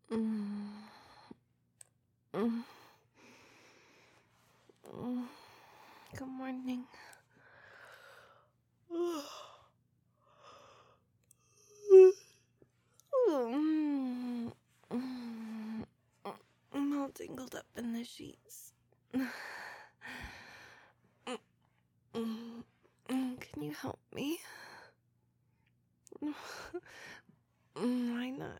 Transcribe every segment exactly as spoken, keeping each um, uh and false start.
Mm, mm, mm. Good morning. Mm, mm, I'm all tangled up in the sheets. Mm, mm, mm. Can you help me? Mm, Why not?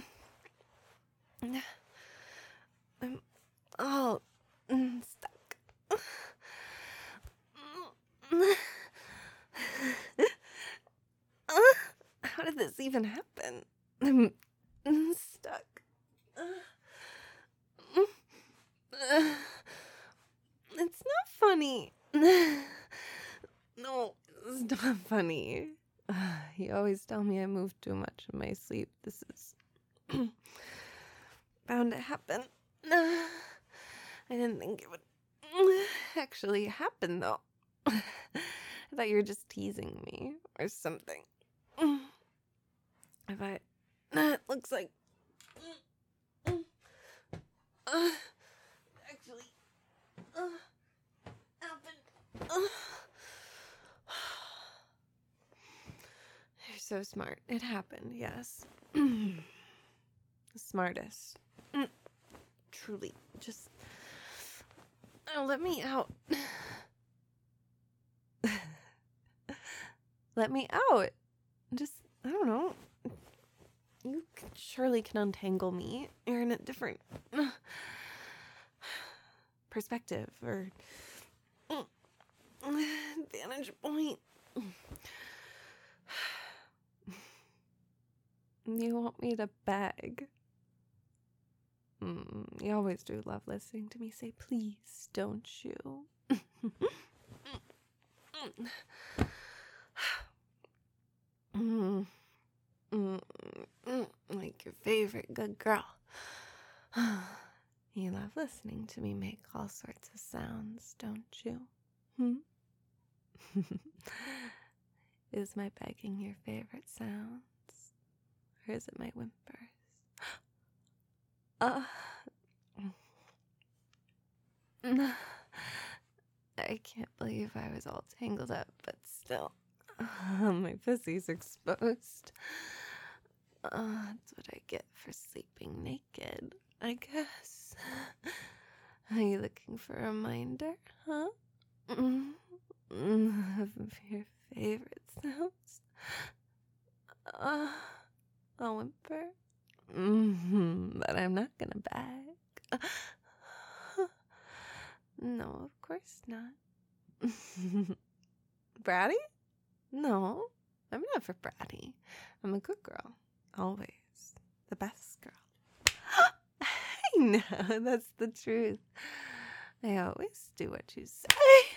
I'm all mm, stuck. How did this even happen? I'm mm, stuck. It's not funny. No, it's not funny. You always tell me I move too much in my sleep. This is bound to happen. I didn't think it would actually happen, though. I thought you were just teasing me or something. If I... It looks like... Uh, actually... Uh, happened. Uh. You're so smart. It happened, yes. The smartest. Truly. Just... Oh, let me out. Let me out. Just, I don't know. You surely can untangle me. You're in a different perspective or vantage point. You want me to beg? Mm, you always do love listening to me say please, don't you? mm, mm, mm, like your favorite good girl. You love listening to me make all sorts of sounds, don't you? Hmm? Is my begging your favorite sounds? Or is it my whimpers? Uh, I can't believe I was all tangled up, but still, uh, my pussy's exposed. Uh, that's what I get for sleeping naked, I guess. Are you looking for a reminder, huh? Mm-hmm. Of your favorite sounds? Uh, a whimper? Mm-hmm. But I'm not gonna beg. No, of course not. Bratty? No, I'm not for bratty. I'm a good girl. Always. The best girl. I know, that's the truth. I always do what you say.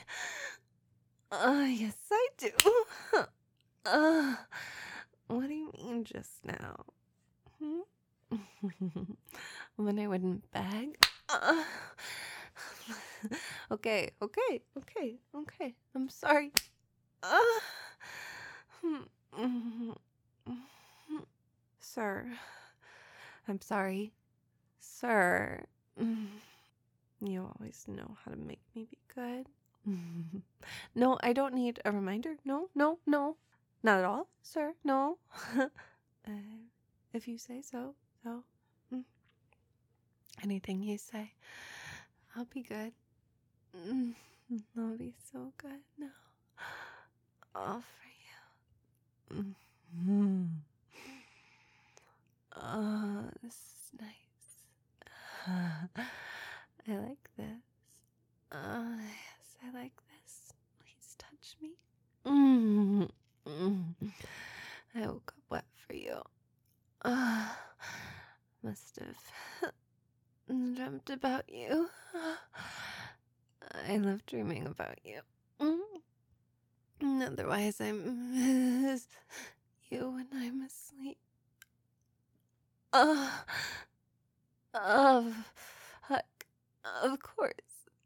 Uh, yes, I do. Uh, what do you mean just now? Hmm? When I wouldn't beg? Uh, okay, okay, okay, okay. I'm sorry. Uh, Sir, I'm sorry. Sir, you always know how to make me be good. No, I don't need a reminder. No, no, no. Not at all, sir. No. uh, if you say so, so. Mm. Anything you say, I'll be good. Mm. I'll be so good now. All for you. Mm. Oh, this is nice. I like this. Oh, yes, I like this. Please touch me. Mm. Mm. I woke up wet for you. Uh, must have dreamt about you. I love dreaming about you. Mm. Otherwise, I miss you when I'm asleep. Uh, of, heck, of course.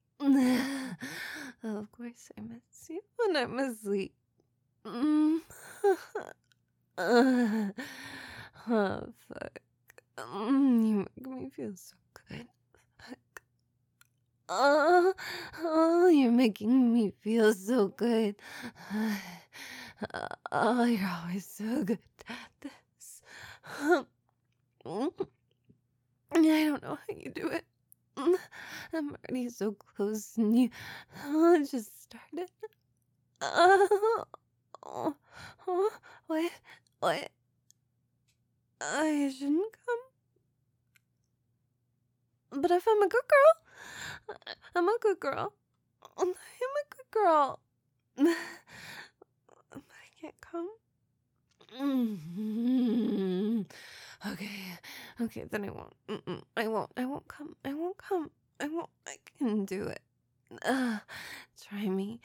Of course I miss you when I'm asleep. Mm. uh, oh, fuck. Mm, you me feel so good. Fuck. Oh, oh, you're making me feel so good. Oh, you're always so good at this. I don't know how you do it. I'm already so close and you oh, just started. Oh, oh, oh, what? What? I shouldn't come. But if I'm a good girl, I'm a good girl. I'm a good girl. But I can't come. Mm-hmm. Okay, okay, then I won't. Mm-mm. I won't. I won't come. I won't come. I won't. I can do it. Uh, try me.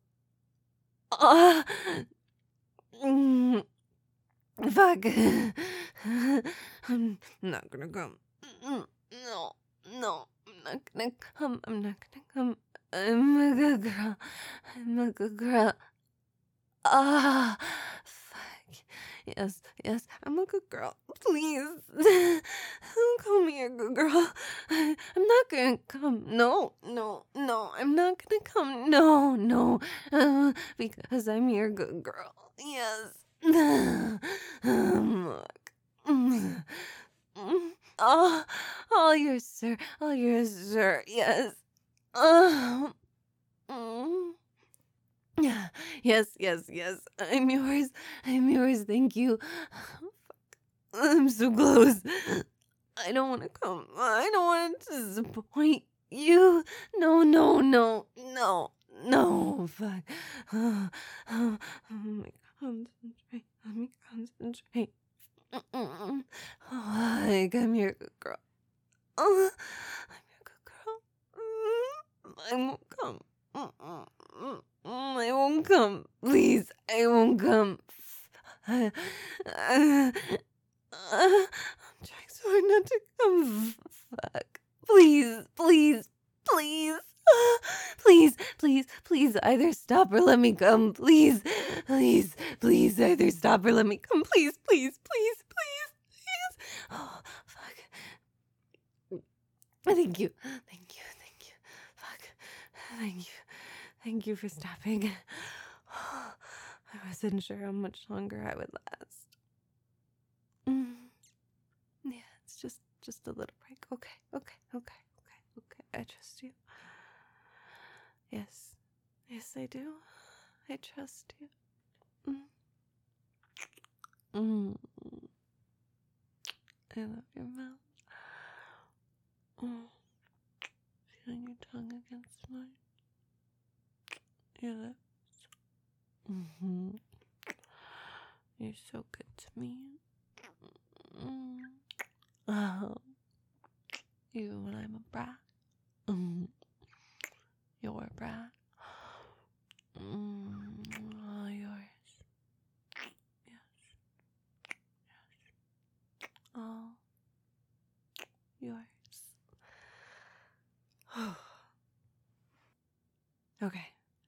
Uh, mm, fuck. I'm not gonna come. Mm, No, no, I'm not gonna come. I'm not gonna come. I'm a good girl. I'm a good girl. Ah, fuck. Yes, yes, I'm a good girl. Please. Don't call me a good girl. I'm not gonna come. No, no, no, I'm not gonna come. No, no. Uh, because I'm your good girl. Yes. Um, Look. Mm, mm. Oh, all yours, sir. All yours, sir. Yes. Oh. Mm. Yeah. Yes, yes, yes. I'm yours. I'm yours. Thank you. I'm so close. I don't want to come. I don't want to disappoint you. No, no, no, no, no. Fuck. Oh, oh, let me concentrate. Let me concentrate. Mm-mm. Oh, like I'm your good girl. Oh, I'm your good girl. Mm, I won't come. Mm-mm. Mm, I won't come. Please, I won't come. Uh, uh, I'm trying so hard not to come. Fuck. Please, please, please. Please, please, please, either stop or let me come. Please, please, please, either stop or let me come. Please, please, please, please, please. Oh, fuck. Thank you. Thank you. Thank you. Fuck. Thank you. Thank you for stopping. I wasn't sure how much longer I would last. Mm. Yeah, it's just just a little break. Okay, okay, okay, okay, okay. I trust you. Yes, yes, I do. I trust you. Mm. Mm. I love your mouth. Mm. Feeling your tongue against mine. Your lips. Mm-hmm. You're so good to me. Mm. Oh. Even when I'm a brat. Mm. You're a brat. Mm. All yours. Yes. Yes. All yours. Okay.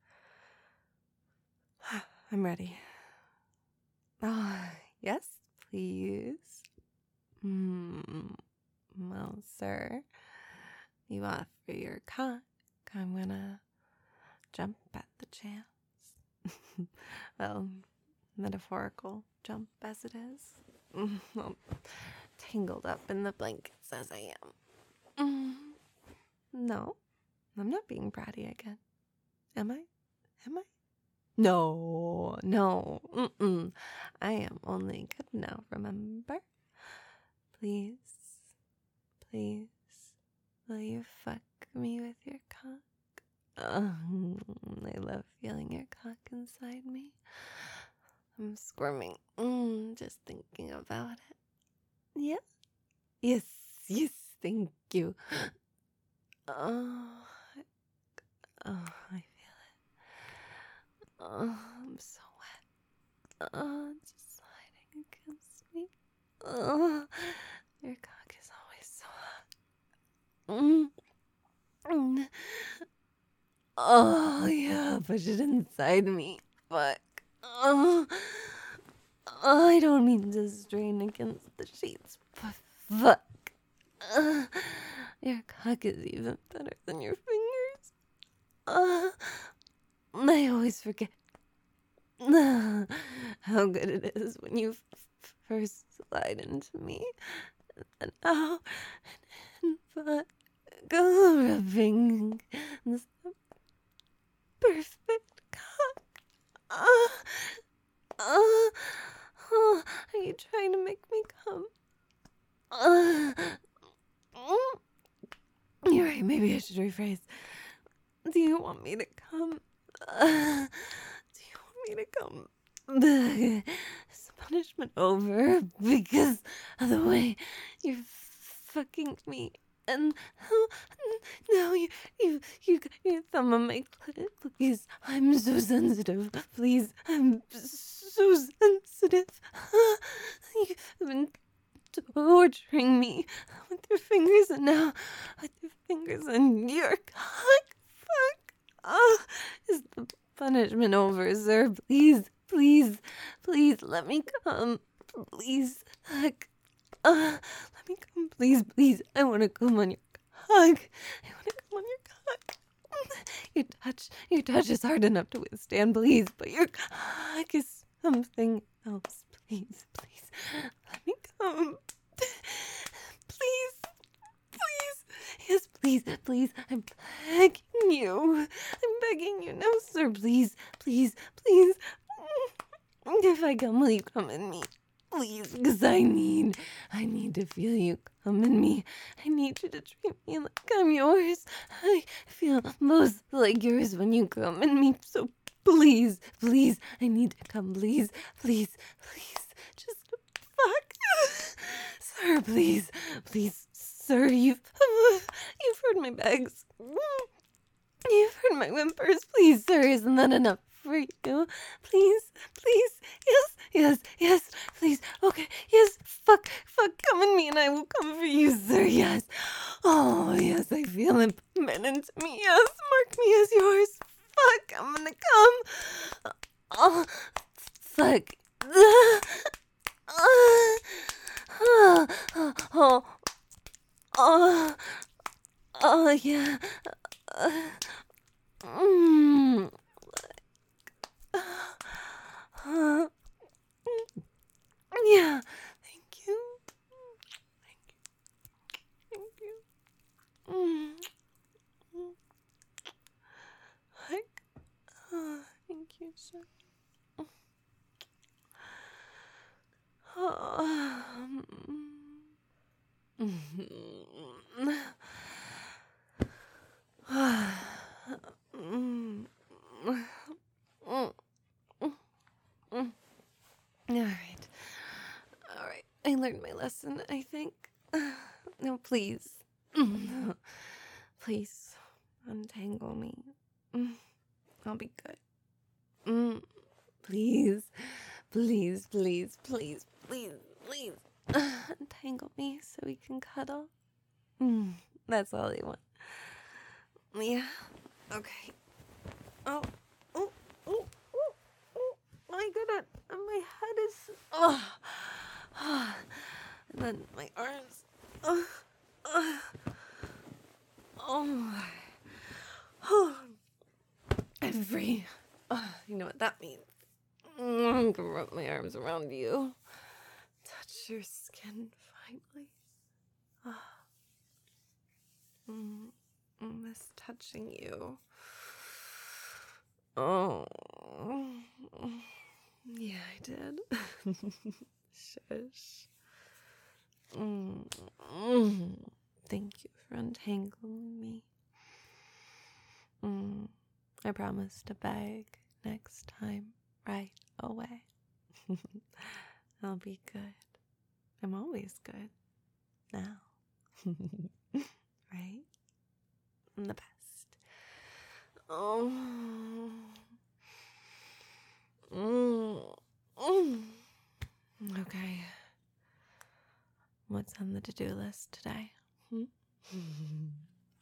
I'm ready. Oh, yes, please. Mm. Well, sir, you offer your cock. I'm gonna jump at the chance. Well, metaphorical jump as it is. Well, tangled up in the blankets as I am. Mm. No, I'm not being bratty again. Am I? Am I? No, no, mm-mm. I am only good now, remember? Please, please, will you fuck me with your cock? Oh, I love feeling your cock inside me. I'm squirming, mm, just thinking about it. Yeah? Yes, yes, thank you. Oh, oh, I feel it. Oh, I'm so wet. Oh, it's just sliding against me. Oh, your cock is always so hot. Mm. Mm. Oh, yeah, push it inside me. Fuck. Oh, oh, I don't mean to strain against the sheets, but fuck. Uh, Your cock is even better than your fingers. Uh, I always forget uh, how good it is when you f- first slide into me. And how and but go rubbing this perfect cock. Uh, uh, uh, are you trying to make me come? Uh, mm. You're right, maybe I should rephrase. Do you want me to come? Uh, do you want me to come? Is the punishment over because of the way you're fucking me? And how now you you you got your thumb on my clit, please. I'm so sensitive. Please, I'm so sensitive. You've been torturing me with your fingers, and now with your fingers and your cock. Fuck. Oh, is the punishment over, sir? Please, please, please let me come. Please. Fuck. Uh, let me come, please, please. I want to come on your cock. I want to come on your cock. Your touch, your touch is hard enough to withstand, please, but your cock is something else. Please, please, let me come. Please, please, yes, please, please. I'm begging you. I'm begging you, no, sir. Please, please, please. If I come, will you come in me? Please, because I need, I need to feel you come in me. I need you to treat me like I'm yours. I feel most like yours when you come in me. So please, please, I need to come. Please, please, please, just fuck, sir. Please, please, sir. You've, you've heard my begs. You've heard my whimpers. Please, sir. Isn't that enough for you? Please, please, yes, yes, yes, please, okay, yes, fuck, fuck, come in me and I will come for you, sir, yes. Oh, yes, I feel it coming into me, yes, mark me as yours. Fuck, I'm gonna come. Oh, fuck. Oh, oh, oh, oh, oh, yeah. Mm. Uh, yeah, thank you. Thank you. Thank you. Mm. Like, uh, thank you, sir. Um, All right. All right. I learned my lesson, I think. No, please. Please untangle me. I'll be good. Mm, please. Please, please, please, please, please. Untangle me so we can cuddle. Mm, that's all I want. Yeah. Okay. Oh. Oh. Oh. Oh. Oh. My goodness. My head is. Oh. And then my arms. Oh. Oh. Oh. Oh. I'm free. Oh, you know what that means. I can wrap my arms around you. Touch your skin finally. Oh. Mm, I miss touching you. Oh. Yeah, I did. Shush. Mm, mm. Thank you for untangling me. Mm, I promise to beg next time right away. I'll be good. I'm always good. Now. Right? I'm the best. Oh. Mm. Mm. Okay. What's on the to-do list today? Hmm?